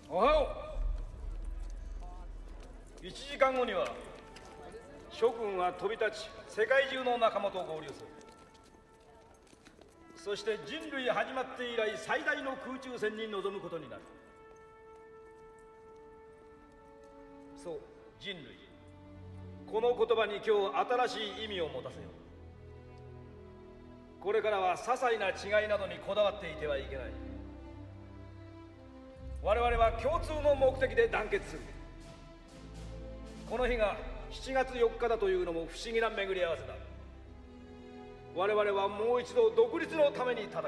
おはよう。1時間後には諸君は飛び立ち世界中の仲間と合流する。そして人類始まって以来最大の空中戦に臨むことになる。そう、人類。この言葉に今日新しい意味を持たせよう。これからは些細な違いなどにこだわっていてはいけない。我々は共通の目的で団結する。この日が7月4日だというのも不思議な巡り合わせだ。我々はもう一度独立のために戦おう。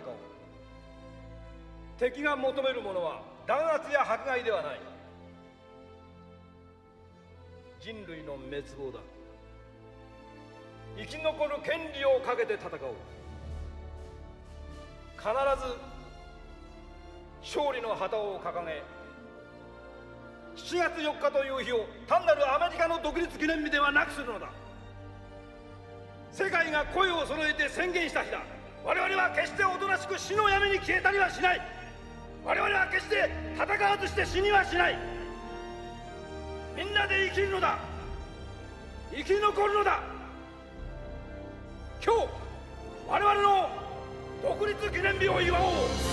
敵が求めるものは弾圧や迫害ではない。人類の滅亡だ。生き残る権利をかけて戦おう。必ず勝利の旗を掲げ、7月4日という日を単なるアメリカの独立記念日ではなくするのだ。世界が声を揃えて宣言した日だ。我々は決しておとなしく死の闇に消えたりはしない。我々は決して戦わずして死にはしない。みんなで生きるのだ。生き残るのだ。今日我々の独立記念日を祝おう。